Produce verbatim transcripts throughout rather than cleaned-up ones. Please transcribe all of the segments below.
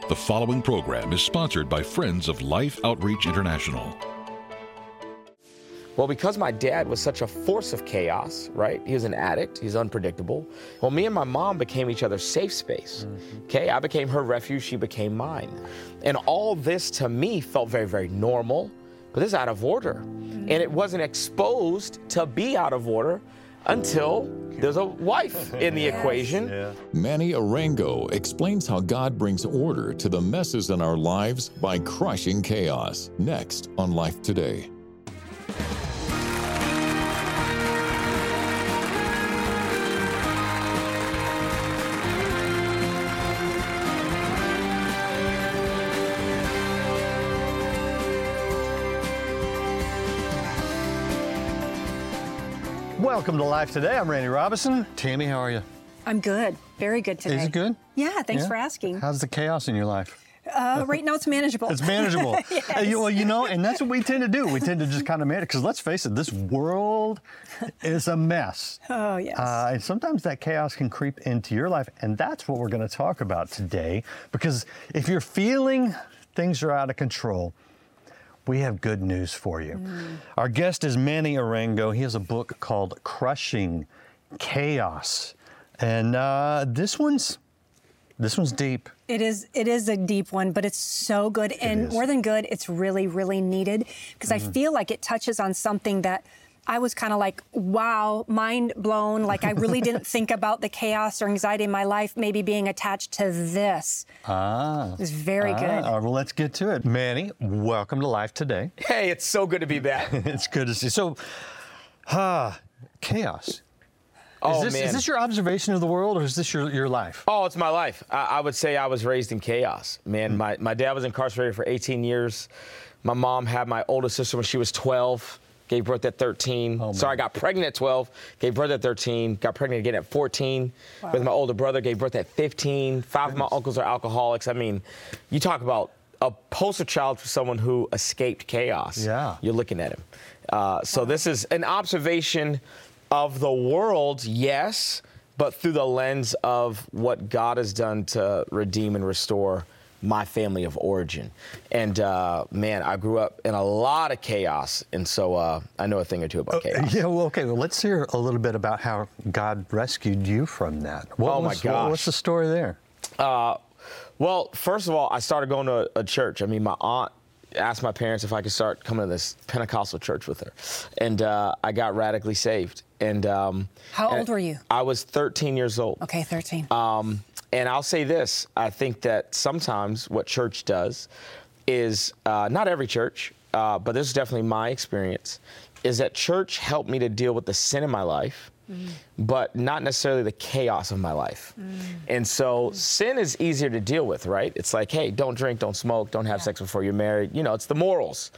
The following program is sponsored by Friends of Life Outreach International. Well, because my dad was such a force of chaos, right? He was an addict. He's unpredictable. Well, me and my mom became each other's safe space. Mm-hmm. Okay, I became her refuge. She became mine. And all this to me felt very, very normal, but this is out of order. Mm-hmm. And it wasn't exposed to be out of order until there's a wife in the equation. Yeah. Manny Arango explains how God brings order to the messes in our lives by crushing chaos. Next on Life Today. Welcome to Life Today. I'm Randy Robinson. Tammy, how are you? I'm good. Very good today. Is it good? Yeah, thanks Yeah? for asking. How's the chaos in your life? Uh, right now it's manageable. It's manageable. Yes. Uh, you, well, you know, and that's what we tend to do. We tend to just kind of manage, because let's face it, this world is a mess. Oh, yes. Uh, and sometimes that chaos can creep into your life, and that's what we're going to talk about today. Because if you're feeling things are out of control, we have good news for you. Mm. Our guest is Manny Arango. He has a book called Crushing Chaos. And uh, this one's this one's deep. It is it is a deep one, but it's so good. And more than good, it's really, really needed. Because mm. I feel like it touches on something that I was kind of like, wow, mind blown. Like I really didn't think about the chaos or anxiety in my life maybe being attached to this. Ah. It was very ah. good. All right, well, let's get to it. Manny, welcome to Life Today. Hey, it's so good to be back. It's good to see. So, ah, chaos. Oh, is this, man. Is this your observation of the world, or is this your, your life? Oh, it's my life. I, I would say I was raised in chaos. Man, mm. my, my dad was incarcerated for eighteen years. My mom had my oldest sister when she was twelve. Gave birth at thirteen. Oh, Sorry, I got pregnant at twelve. Gave birth at thirteen. Got pregnant again at fourteen. Wow. With my older brother. Gave birth at fifteen. Five Goodness. of my uncles are alcoholics. I mean, you talk about a poster child for someone who escaped chaos. Yeah. You're looking at him. Uh, so wow. This is an observation of the world, yes, but through the lens of what God has done to redeem and restore my family of origin. And uh, man, I grew up in a lot of chaos, and so uh, I know a thing or two about chaos. Uh, yeah, well, okay, well, let's hear a little bit about how God rescued you from that. What oh, was, my gosh. What, what's the story there? Uh, well, first of all, I started going to a, a church. I mean, my aunt asked my parents if I could start coming to this Pentecostal church with her, and uh, I got radically saved. And um, How and old were you? I was thirteen years old. Okay, thirteen. Um, and I'll say this, I think that sometimes what church does is, uh, not every church, uh, but this is definitely my experience, is that church helped me to deal with the sin in my life, mm. but not necessarily the chaos of my life. Mm. And so mm. sin is easier to deal with, right? It's like, hey, don't drink, don't smoke, don't have yeah. sex before you're married. You know, it's the morals.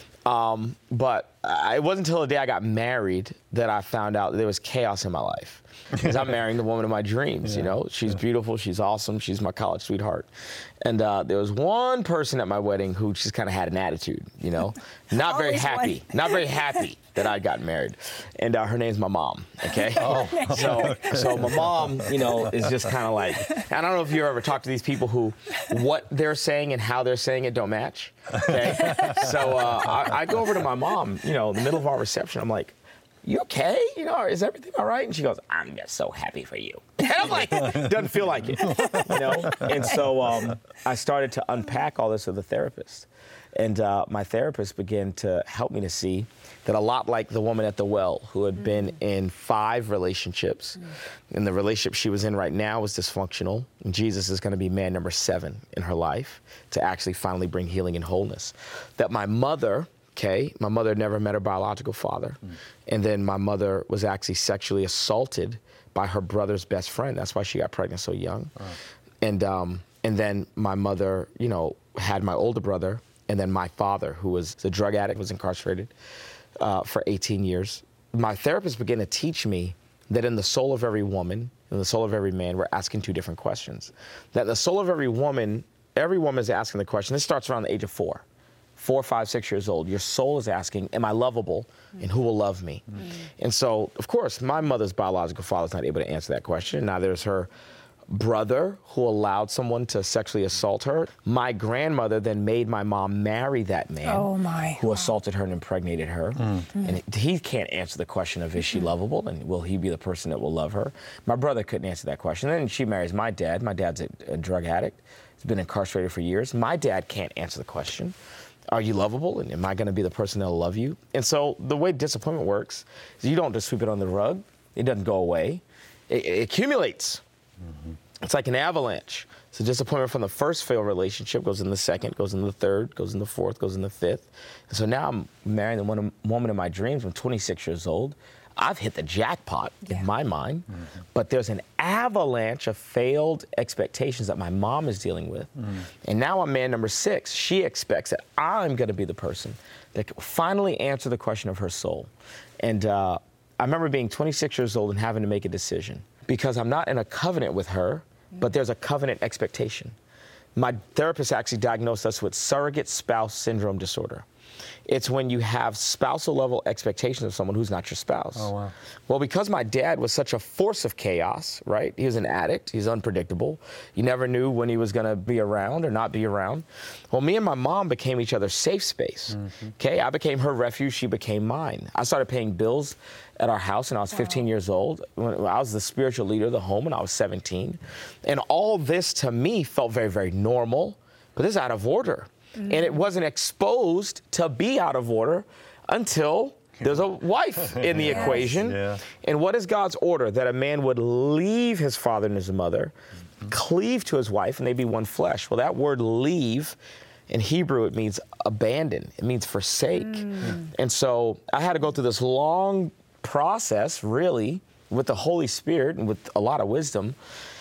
Um, but uh, it wasn't until the day I got married that I found out that there was chaos in my life. Because I'm marrying the woman of my dreams, yeah, you know. She's yeah. beautiful, she's awesome, she's my college sweetheart. And uh, there was one person at my wedding who just kind of had an attitude, you know. Not very happy, one. not very happy that I'd gotten married. And uh, her name's my mom, okay? Oh. So, so my mom, you know, is just kind of like, I don't know if you ever talked to these people who what they're saying and how they're saying it don't match, okay? So uh, I, I go over to my mom, you know, in the middle of our reception, I'm like, you okay? You know, is everything all right? And she goes, I'm just so happy for you. And I'm like, doesn't feel like it, you know? And so um, I started to unpack all this with a therapist. And uh, my therapist began to help me to see that a lot like the woman at the well who had mm-hmm. been in five relationships, mm-hmm. and the relationship she was in right now was dysfunctional, and Jesus is going to be man number seven in her life to actually finally bring healing and wholeness. That my mother... Okay, my mother never met her biological father. Mm. And then my mother was actually sexually assaulted by her brother's best friend. That's why she got pregnant so young. Oh. And um, and then my mother, you know, had my older brother, and then my father, who was a drug addict, was incarcerated uh, for eighteen years. My therapist began to teach me that in the soul of every woman, in the soul of every man, we're asking two different questions. That in the soul of every woman, every woman is asking the question, this starts around the age of four. Four, five, six years old, your soul is asking, am I lovable, and who will love me? Mm-hmm. And so, of course, my mother's biological father is not able to answer that question. Neither is her brother who allowed someone to sexually assault her. My grandmother then made my mom marry that man oh my. who Wow. assaulted her and impregnated her. Mm. And he can't answer the question of is she lovable and will he be the person that will love her? My brother couldn't answer that question. Then she marries my dad. My dad's a, a drug addict. He's been incarcerated for years. My dad can't answer the question. Are you lovable? And am I going to be the person that'll love you? And so the way disappointment works is you don't just sweep it on the rug. It doesn't go away. It, it accumulates. Mm-hmm. It's like an avalanche. So disappointment from the first failed relationship goes in the second, goes in the third, goes in the fourth, goes in the fifth. And so now I'm marrying the one woman of my dreams. I'm twenty-six years old. I've hit the jackpot yeah. in my mind, mm-hmm. but there's an avalanche of failed expectations that my mom is dealing with. Mm. And now I'm man number six. She expects that I'm going to be the person that can finally answer the question of her soul. And uh, I remember being twenty-six years old and having to make a decision because I'm not in a covenant with her, but there's a covenant expectation. My therapist actually diagnosed us with surrogate spouse syndrome disorder. It's when you have spousal level expectations of someone who's not your spouse. Oh, wow. Well, because my dad was such a force of chaos, right? He was an addict. He's unpredictable. You never knew when he was going to be around or not be around. Well, me and my mom became each other's safe space. Mm-hmm. Okay, I became her refuge. She became mine. I started paying bills at our house when I was fifteen wow. years old. When I was the spiritual leader of the home when I was seventeen. And all this to me felt very, very normal, but this is out of order. Mm-hmm. And it wasn't exposed to be out of order until there's a wife in the yes. equation. Yeah. And what is God's order? That a man would leave his father and his mother, mm-hmm. cleave to his wife, and they be one flesh. Well, that word leave, in Hebrew, it means abandon. It means forsake. Mm. And so I had to go through this long process, really, with the Holy Spirit and with a lot of wisdom,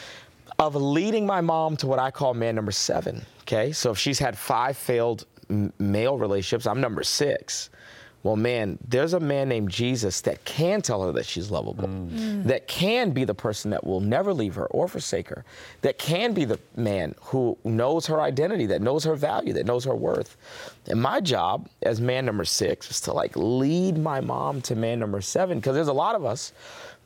of leading my mom to what I call man number seven, okay? So if she's had five failed m- male relationships, I'm number six. Well, man, there's a man named Jesus that can tell her that she's lovable, mm. Mm. that can be the person that will never leave her or forsake her, that can be the man who knows her identity, that knows her value, that knows her worth. And my job as man number six is to like lead my mom to man number seven, because there's a lot of us,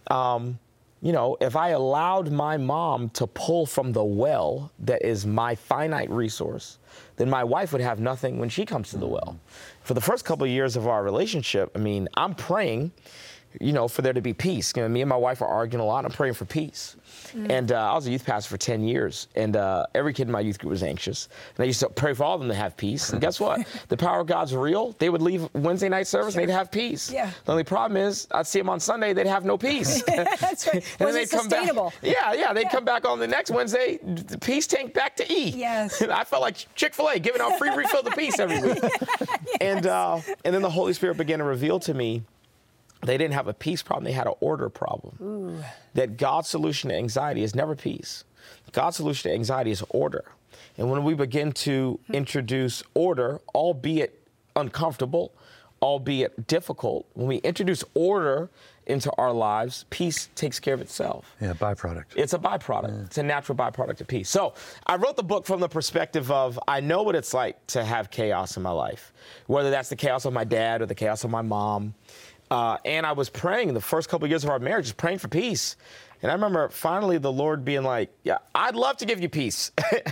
um, you know, if I allowed my mom to pull from the well that is my finite resource, then my wife would have nothing when she comes to the well. For the first couple of years of our relationship, I mean, I'm praying, you know, for there to be peace. You know, me and my wife are arguing a lot. I'm praying for peace. Mm. And uh, I was a youth pastor for ten years, and uh, every kid in my youth group was anxious. And I used to pray for all of them to have peace. And guess what? The power of God's real. They would leave Wednesday night service, sure. and they'd have peace. Yeah. The only problem is, I'd see them on Sunday, they'd have no peace. That's right. And then they'd come back. Yeah, yeah, they'd yeah. come back on the next Wednesday, the peace tank back to E. Yes. I felt like Chick-fil-A giving out free refill of peace every week. yes. And uh, and then the Holy Spirit began to reveal to me they didn't have a peace problem, they had an order problem. Ooh. That God's solution to anxiety is never peace. God's solution to anxiety is order. And when we begin to hmm. introduce order, albeit uncomfortable, albeit difficult, when we introduce order into our lives, peace takes care of itself. Yeah, byproduct. It's a byproduct. Yeah. It's a natural byproduct of peace. So I wrote the book from the perspective of, I know what it's like to have chaos in my life, whether that's the chaos of my dad or the chaos of my mom. Uh, and I was praying the first couple of years of our marriage, just praying for peace. And I remember finally the Lord being like, yeah, I'd love to give you peace.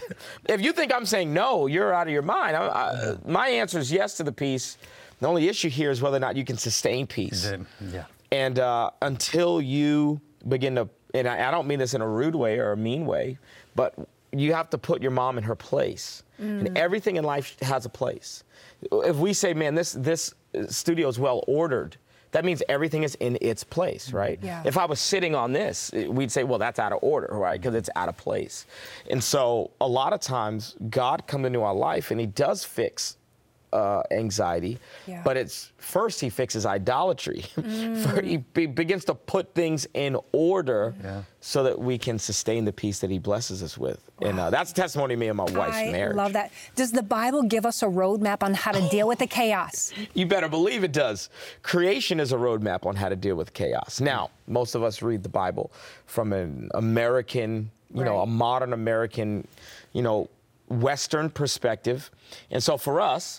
If you think I'm saying no, you're out of your mind. I, I, my answer is yes to the peace. The only issue here is whether or not you can sustain peace. Yeah. And uh, until you begin to, and I, I don't mean this in a rude way or a mean way, but you have to put your mom in her place. Mm. And everything in life has a place. If we say, man, this, this studio is well ordered, that means everything is in its place, right? Yeah. If I was sitting on this, we'd say, well, that's out of order, right? Because it's out of place. And so a lot of times God comes into our life and he does fix uh, anxiety, yeah. but it's first he fixes idolatry. Mm. He be- begins to put things in order yeah. so that we can sustain the peace that he blesses us with. Wow. And uh, that's a testimony of me and my wife's I marriage. I love that. Does the Bible give us a roadmap on how to deal with the chaos? You better believe it does. Creation is a roadmap on how to deal with chaos. Now, most of us read the Bible from an American, you right. know, a modern American, you know, Western perspective. And so for us,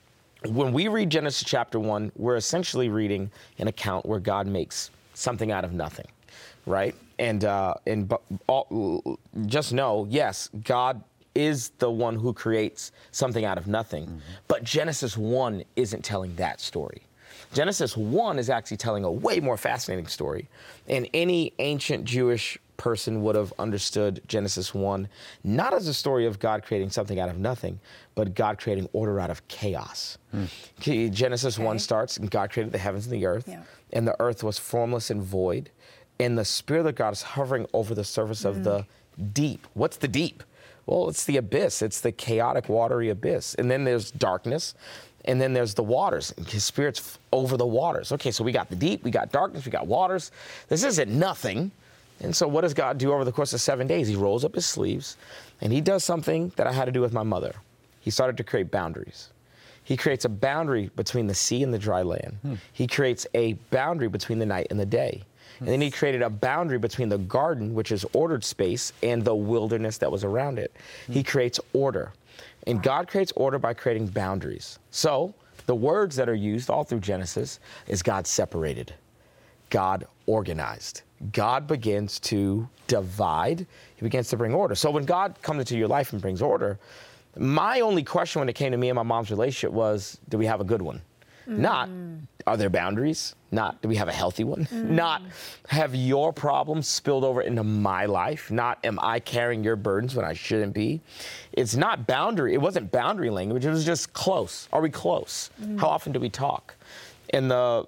when we read Genesis chapter one, we're essentially reading an account where God makes something out of nothing, right? and uh, and but all, just know, yes, God is the one who creates something out of nothing. Mm-hmm. But Genesis one isn't telling that story. Genesis one is actually telling a way more fascinating story. And any ancient Jewish person would have understood Genesis one, not as a story of God creating something out of nothing, but God creating order out of chaos. Mm. Genesis okay. one starts, and God created the heavens and the earth, yeah. and the earth was formless and void, and the Spirit of God is hovering over the surface mm. of the deep. What's the deep? Well, it's the abyss. It's the chaotic, watery abyss. And then there's darkness, and then there's the waters. And His Spirit's over the waters. Okay, so we got the deep, we got darkness, we got waters. This isn't nothing. And so what does God do over the course of seven days? He rolls up His sleeves, and He does something that I had to do with my mother. He started to create boundaries. He creates a boundary between the sea and the dry land. Hmm. He creates a boundary between the night and the day. And then He created a boundary between the garden, which is ordered space, and the wilderness that was around it. Hmm. He creates order. And God creates order by creating boundaries. So the words that are used all through Genesis is God separated, God organized. God begins to divide. He begins to bring order. So when God comes into your life and brings order, my only question when it came to me and my mom's relationship was, do we have a good one? Mm. Not, are there boundaries? Not, do we have a healthy one? Mm. Not, have your problems spilled over into my life? Not, am I carrying your burdens when I shouldn't be? It's not boundary. It wasn't boundary language. It was just close. Are we close? Mm. How often do we talk? And the,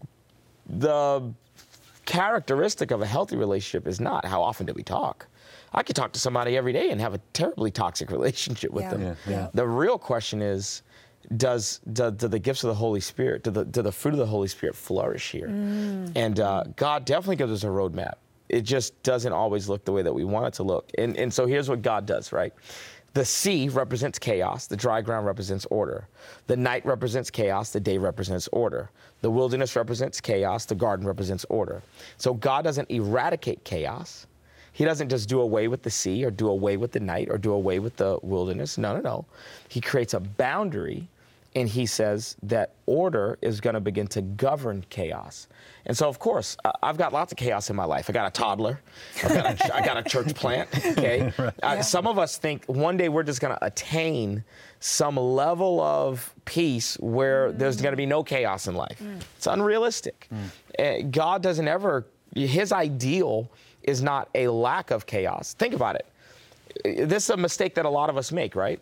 the characteristic of a healthy relationship is not how often do we talk. I could talk to somebody every day and have a terribly toxic relationship with yeah. them. Yeah, yeah. The real question is, does do, do the gifts of the Holy Spirit, do the, do the fruit of the Holy Spirit flourish here? Mm. And uh, God definitely gives us a roadmap. It just doesn't always look the way that we want it to look. And, and so here's what God does, right? The sea represents chaos. The dry ground represents order. The night represents chaos. The day represents order. The wilderness represents chaos. The garden represents order. So God doesn't eradicate chaos. He doesn't just do away with the sea or do away with the night or do away with the wilderness. No, no, no. He creates a boundary, and He says that order is going to begin to govern chaos. And so, of course, uh, I've got lots of chaos in my life. I got a toddler. I've got a, I got a church plant, okay? Right. Uh, yeah. Some of us think one day we're just going to attain some level of peace where mm. there's going to be no chaos in life. Mm. It's unrealistic. Mm. Uh, God doesn't ever, His ideal is not a lack of chaos. Think about it. This is a mistake that a lot of us make, right?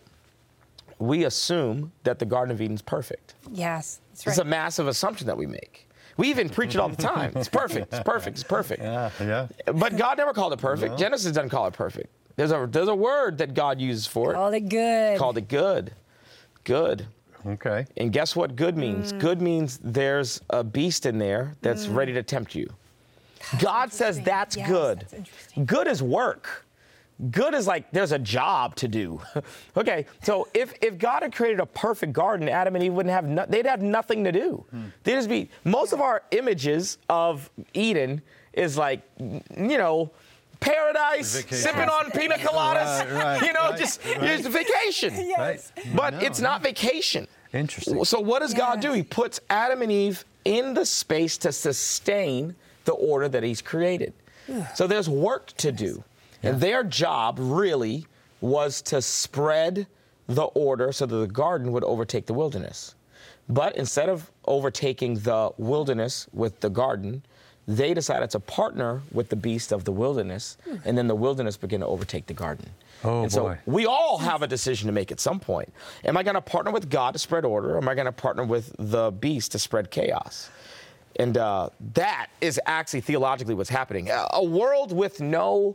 We assume that the Garden of Eden is perfect. Yes, that's right. It's a massive assumption that we make. We even preach it all the time. It's perfect, it's perfect, it's perfect. Yeah, yeah. But God never called it perfect. No. Genesis doesn't call it perfect. There's a, there's a word that God uses for it. Called it good. Called it good. Good. Okay. And guess what good means? Mm. Good means there's a beast in there that's mm. ready to tempt you. That's God says that's yes, good. That's good is work. Good is like there's a job to do. Okay, so if, if God had created a perfect garden, Adam and Eve wouldn't have, no, they'd have nothing to do. Hmm. They'd just be, most of our images of Eden is like, you know, paradise, vacation. Sipping on pina coladas, right, right, you know, right, just right. It's vacation. Yes. But no, it's no. not vacation. Interesting. So what does yes. God do? He puts Adam and Eve in the space to sustain the order that He's created. So there's work to do. Yeah. And their job really was to spread the order so that the garden would overtake the wilderness. But instead of overtaking the wilderness with the garden, they decided to partner with the beast of the wilderness, hmm. and then the wilderness began to overtake the garden. Oh, and so boy. we all have a decision to make at some point. Am I going to partner with God to spread order, or am I going to partner with the beast to spread chaos? And uh, that is actually theologically what's happening. A, a world with no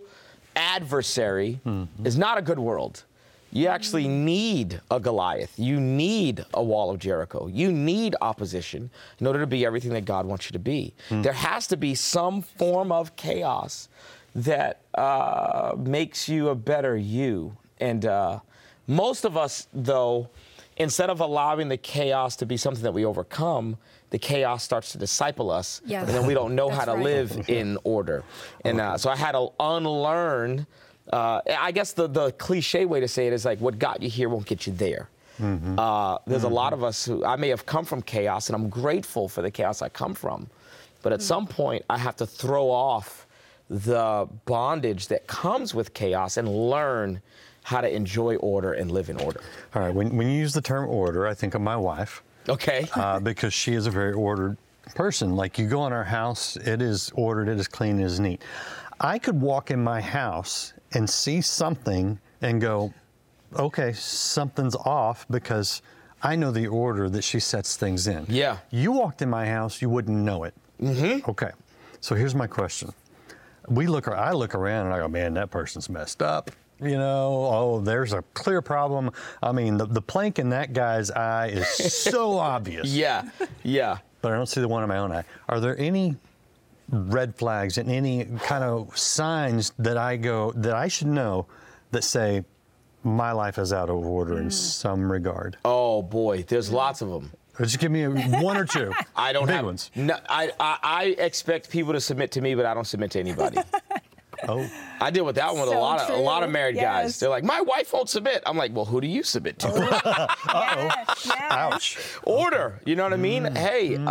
adversary mm-hmm. is not a good world. You actually need a Goliath. You need a wall of Jericho. You need opposition in order to be everything that God wants you to be. Mm. There has to be some form of chaos that uh, makes you a better you. And uh, most of us, though, instead of allowing the chaos to be something that we overcome, the chaos starts to disciple us, yes. and then we don't know how to right. live in order. And uh, so I had to unlearn, uh, I guess the, the cliche way to say it is like, what got you here won't get you there. Mm-hmm. Uh, there's mm-hmm. a lot of us who, I may have come from chaos, and I'm grateful for the chaos I come from, but at mm-hmm. some point I have to throw off the bondage that comes with chaos and learn how to enjoy order and live in order. All right, when, when you use the term order, I think of my wife. Okay. uh, because she is a very ordered person. Like, you go in our house, it is ordered, it is clean, it is neat. I could walk in my house and see something and go, okay, something's off, because I know the order that she sets things in. Yeah. You walked in my house, you wouldn't know it. Mm-hmm. Okay, so here's my question. We look, I look around and I go, man, that person's messed up. You know, oh, there's a clear problem. I mean, the, the plank in that guy's eye is so obvious. Yeah, yeah. But I don't see the one in my own eye. Are there any red flags and any kind of signs that I go, that I should know, that say my life is out of order mm. in some regard? Oh boy, there's lots of them. Just give me a, one or two. I don't big have ones. No, I, I I expect people to submit to me, but I don't submit to anybody. Oh, I deal with that one with So a lot of true. a lot of married Yes. guys. They're like, my wife won't submit. I'm like, well, who do you submit to? Yes, yes. ouch. Order. You know what I mean? Mm. Hey, uh,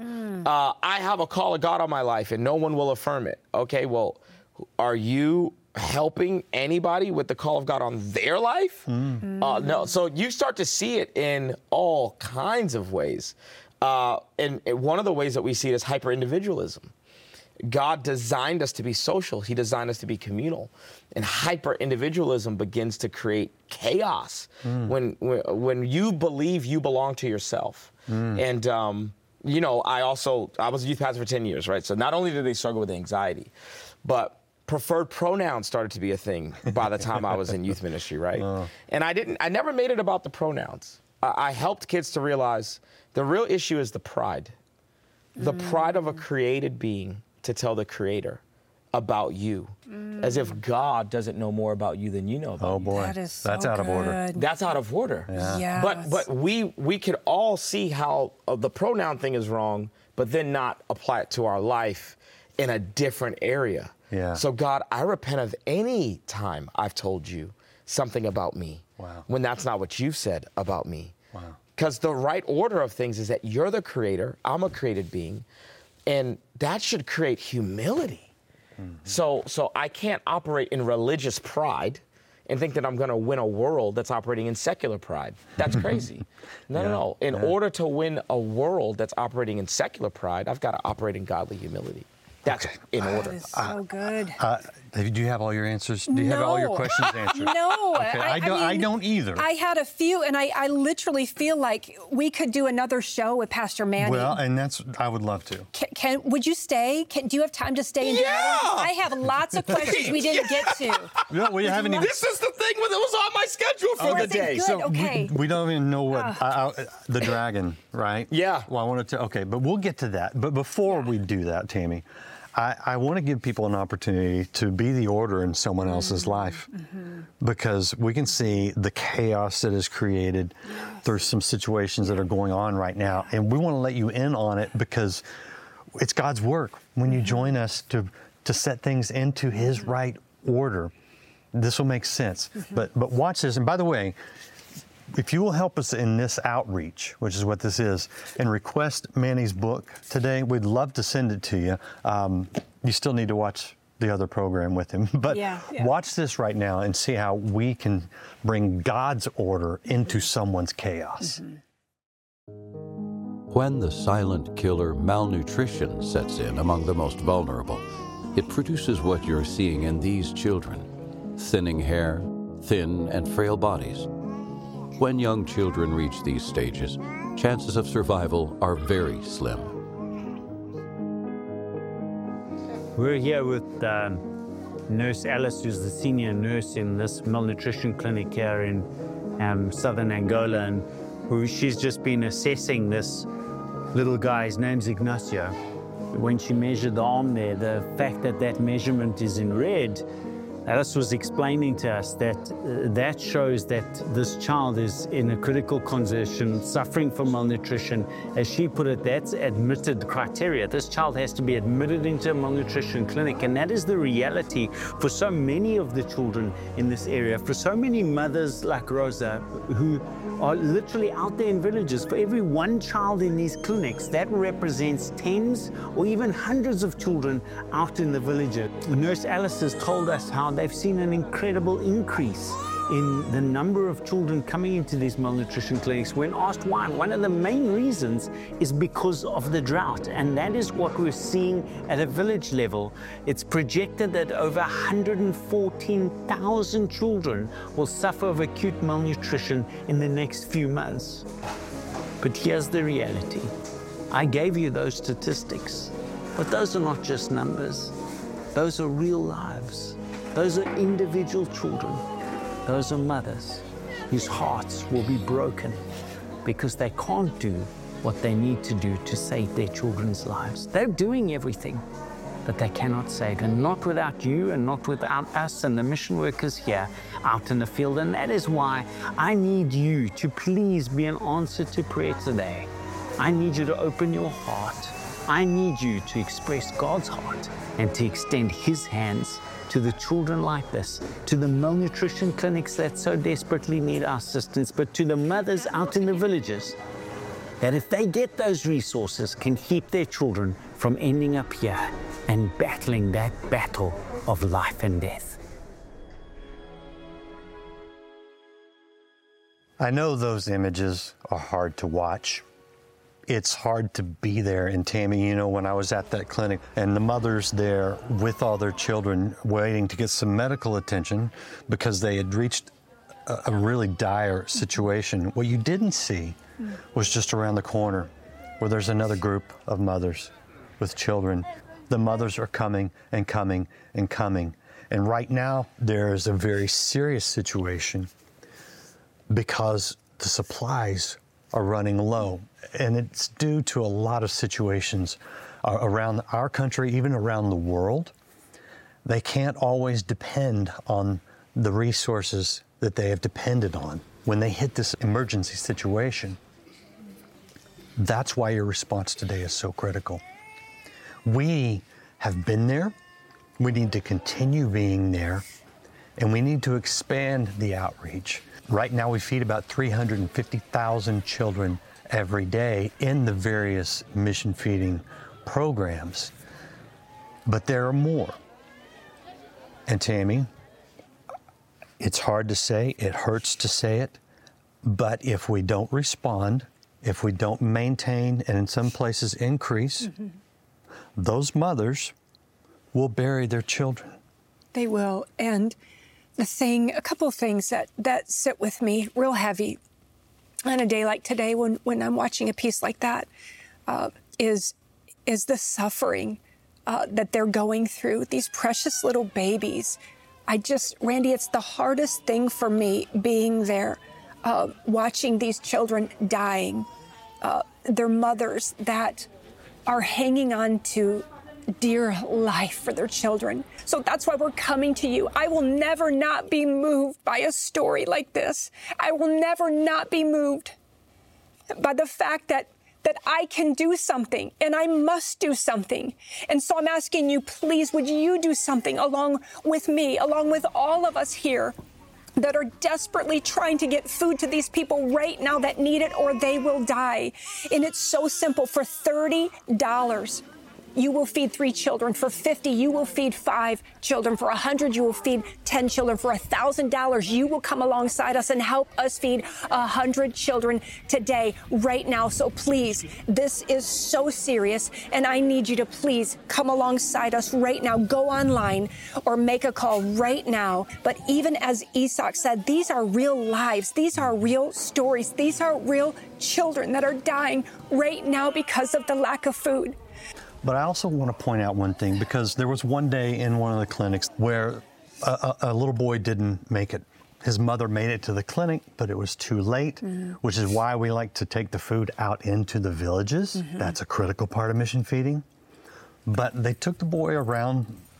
uh, I have a call of God on my life, and no one will affirm it. Okay, well, are you helping anybody with the call of God on their life? Mm. Uh, no. So you start to see it in all kinds of ways. Uh, and, and one of the ways that we see it is hyper-individualism. God designed us to be social. He designed us to be communal. And hyper-individualism begins to create chaos mm. when, when when you believe you belong to yourself. Mm. And, um, you know, I also, I was a youth pastor for ten years, right? So not only did they struggle with anxiety, but preferred pronouns started to be a thing by the time I was in youth ministry, right? Uh. And I didn't, I never made it about the pronouns. I, I helped kids to realize the real issue is the pride. The mm. pride of a created being to tell the Creator about you, mm. as if God doesn't know more about you than you know about Oh boy, that is so that's out of order. good. That's out of order. Yeah. Yes. But but we we could all see how uh, the pronoun thing is wrong, but then not apply it to our life in a different area. Yeah. So God, I repent of any time I've told you something about me Wow. when that's not what you've said about me. Wow. Because the right order of things is that you're the Creator, I'm a created being, and that should create humility. Mm-hmm. So, so I can't operate in religious pride and think that I'm going to win a world that's operating in secular pride. That's crazy. No, yeah, no, no. In yeah. order to win a world that's operating in secular pride, I've got to operate in godly humility. That's Okay. in That order. is so good. Uh, do you have all your answers? Do you have all your No. questions answered? No, Okay, I, don't. I, mean, don't either. I had a few, and I, I literally feel like we could do another show with Pastor Manny. well, and that's I would love to. Can, can would you stay? Can, do you have time to stay? And do Yeah! that? I have lots of questions we didn't get to. No, we haven't even. This is the thing that was on my schedule for Oh, the is it day. good? So Okay. We don't even know what I, I, the dragon, right? Yeah. Well, I wanted to. Okay, but we'll get to that. But before we do that, Tammy, I, I want to give people an opportunity to be the order in someone else's Mm-hmm. life, mm-hmm. because we can see the chaos that is created. Yes. There's some situations that are going on right now, and we want to let you in on it because it's God's work. When you join us to to set things into His right order, this will make sense. Mm-hmm. But but watch this. And by the way, if you will help us in this outreach, which is what this is, and request Manny's book today, we'd love to send it to you. Um, you still need to watch the other program with him, but Yeah, yeah. watch this right now and see how we can bring God's order into someone's chaos. Mm-hmm. When the silent killer malnutrition sets in among the most vulnerable, it produces what you're seeing in these children: thinning hair, thin and frail bodies. When young children reach these stages, chances of survival are very slim. We're here with um, Nurse Alice, who's the senior nurse in this malnutrition clinic here in um, southern Angola, and who she's just been assessing this little guy. His name's Ignacio. When she measured the arm there, the fact that that measurement is in red Alice was explaining to us that uh, that shows that this child is in a critical condition, suffering from malnutrition. As she put it, that's admitted criteria. This child has to be admitted into a malnutrition clinic, and that is the reality for so many of the children in this area, for so many mothers like Rosa, who are literally out there in villages. For every one child in these clinics, that represents tens or even hundreds of children out in the villages. Nurse Alice has told us how they've seen an incredible increase in the number of children coming into these malnutrition clinics. When asked why, one of the main reasons is because of the drought, and that is what we're seeing at a village level. It's projected that over one hundred fourteen thousand children will suffer of acute malnutrition in the next few months. But here's the reality. I gave you those statistics, but those are not just numbers. Those are real lives. Those are individual children. Those are mothers whose hearts will be broken because they can't do what they need to do to save their children's lives. They're doing everything, but they cannot save, and not without you and not without us and the mission workers here out in the field. And that is why I need you to please be an answer to prayer today. I need you to open your heart. I need you to express God's heart and to extend His hands to the children like this, to the malnutrition clinics that so desperately need our assistance, but to the mothers out in the villages that, if they get those resources, can keep their children from ending up here and battling that battle of life and death. I know those images are hard to watch. It's hard to be there. And Tammy, you know, when I was at that clinic and the mothers there with all their children waiting to get some medical attention because they had reached a, a really dire situation, what you didn't see was just around the corner where there's another group of mothers with children. The mothers are coming and coming and coming. And right now, there's a very serious situation because the supplies are running low. And it's due to a lot of situations uh, around our country, even around the world. They can't always depend on the resources that they have depended on when they hit this emergency situation. That's why your response today is so critical. We have been there. We need to continue being there, and we need to expand the outreach. Right now, we feed about three hundred fifty thousand children every day in the various mission feeding programs. But there are more. And Tammy, it's hard to say, it hurts to say it, but if we don't respond, if we don't maintain and in some places increase, mm-hmm. those mothers will bury their children. They will. And the thing, a couple of things that, that sit with me real heavy on a day like today, when, when I'm watching a piece like that, uh, is, is the suffering uh, that they're going through, these precious little babies. I just, Randy, it's the hardest thing for me being there, uh, watching these children dying, uh, their mothers that are hanging on to dear life for their children. So that's why we're coming to you. I will never not be moved by a story like this. I will never not be moved by the fact that that I can do something and I must do something. And so I'm asking you, please, would you do something along with me, along with all of us here that are desperately trying to get food to these people right now that need it, or they will die. And it's so simple. For thirty dollars, you will feed three children. For fifty dollars, you will feed five children. For one hundred dollars, you will feed ten children. For one thousand dollars, you will come alongside us and help us feed one hundred children today, right now. So please, this is so serious, and I need you to please come alongside us right now. Go online or make a call right now. But even as Isak said, these are real lives. These are real stories. These are real children that are dying right now because of the lack of food. But I also want to point out one thing, because there was one day in one of the clinics where a, a, a little boy didn't make it. His mother made it to the clinic, but it was too late, mm-hmm. which is why we like to take the food out into the villages. Mm-hmm. That's a critical part of mission feeding. But they took the boy around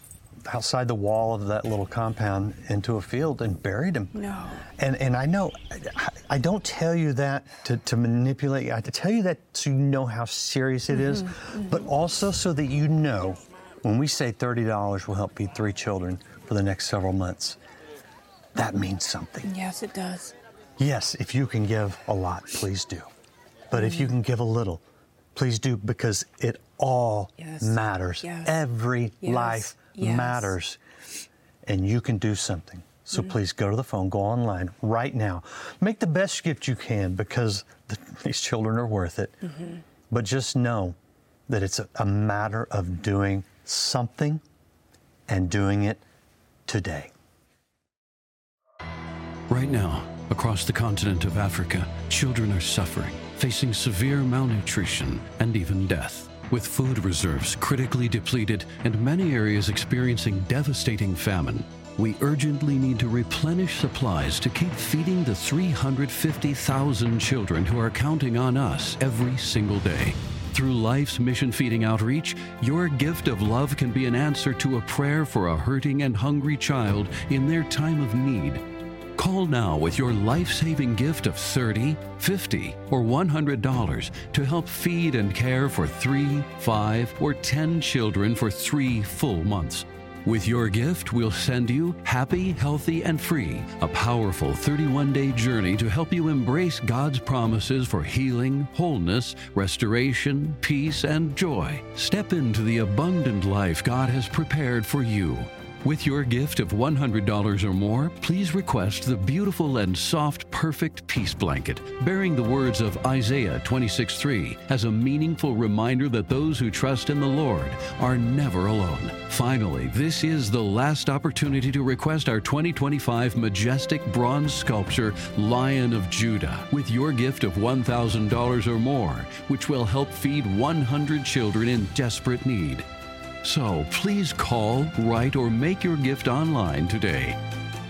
outside the wall of that little compound into a field and buried him. No. And and I know, I, I don't tell you that to, to manipulate you. I tell you that so you know how serious it is, mm-hmm. but also so that you know when we say thirty dollars will help feed three children for the next several months, that means something. Yes, it does. Yes, if you can give a lot, please do. But mm. if you can give a little, please do, because it all yes. matters. Yes. Every yes. life yes. matters. And you can do something. So mm. please go to the phone, go online right now. Make the best gift you can, because the, these children are worth it. Mm-hmm. But just know that it's a, a matter of doing something and doing it today. Right now, across the continent of Africa, children are suffering, facing severe malnutrition and even death. With food reserves critically depleted and many areas experiencing devastating famine, we urgently need to replenish supplies to keep feeding the three hundred fifty thousand children who are counting on us every single day. Through Life's Mission Feeding Outreach, your gift of love can be an answer to a prayer for a hurting and hungry child in their time of need. Call now with your life-saving gift of thirty dollars, fifty dollars, or one hundred dollars to help feed and care for three, five, or ten children for three full months. With your gift, we'll send you Happy, Healthy, and Free, a powerful thirty-one day journey to help you embrace God's promises for healing, wholeness, restoration, peace, and joy. Step into the abundant life God has prepared for you. With your gift of one hundred dollars or more, please request the beautiful and soft Perfect Peace Blanket, bearing the words of Isaiah twenty-six three as a meaningful reminder that those who trust in the Lord are never alone. Finally, this is the last opportunity to request our twenty twenty-five majestic bronze sculpture, Lion of Judah, with your gift of one thousand dollars or more, which will help feed one hundred children in desperate need. So please call, write, or make your gift online today.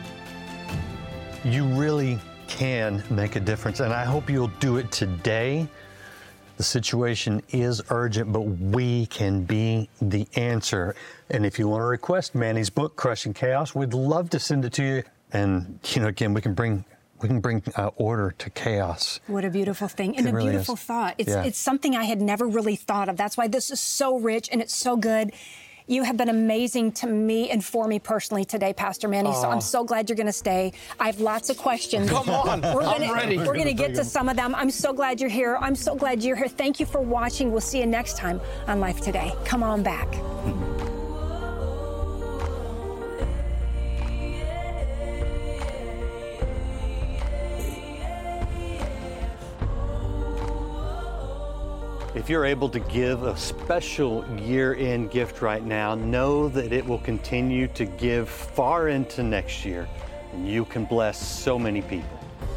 You really can make a difference, and I hope you'll do it today. The situation is urgent, but we can be the answer. And if you want to request Manny's book, Crushing Chaos, we'd love to send it to you. And, you know, again, we can bring we can bring uh, order to chaos. What a beautiful thing. And it a really beautiful is. thought. It's, yeah. it's something I had never really thought of. That's why this is so rich and it's so good. You have been amazing to me and for me personally today, Pastor Manny. Oh. So I'm so glad you're going to stay. I have lots of questions. Come on, we're I'm gonna, ready. We're going to get to some of them. I'm so glad you're here. I'm so glad you're here. Thank you for watching. We'll see you next time on Life Today. Come on back. If you're able to give a special year-end gift right now, know that it will continue to give far into next year, and you can bless so many people.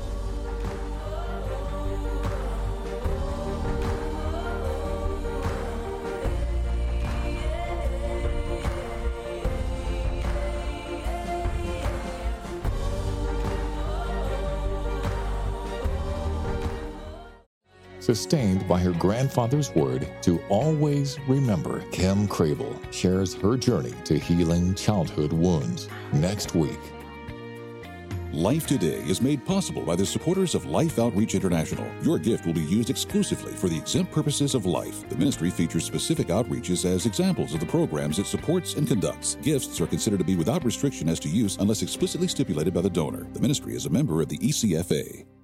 Sustained by her grandfather's word to always remember, Kim Crable shares her journey to healing childhood wounds next week. Life Today is made possible by the supporters of Life Outreach International. Your gift will be used exclusively for the exempt purposes of life. The ministry features specific outreaches as examples of the programs it supports and conducts. Gifts are considered to be without restriction as to use unless explicitly stipulated by the donor. The ministry is a member of the E C F A.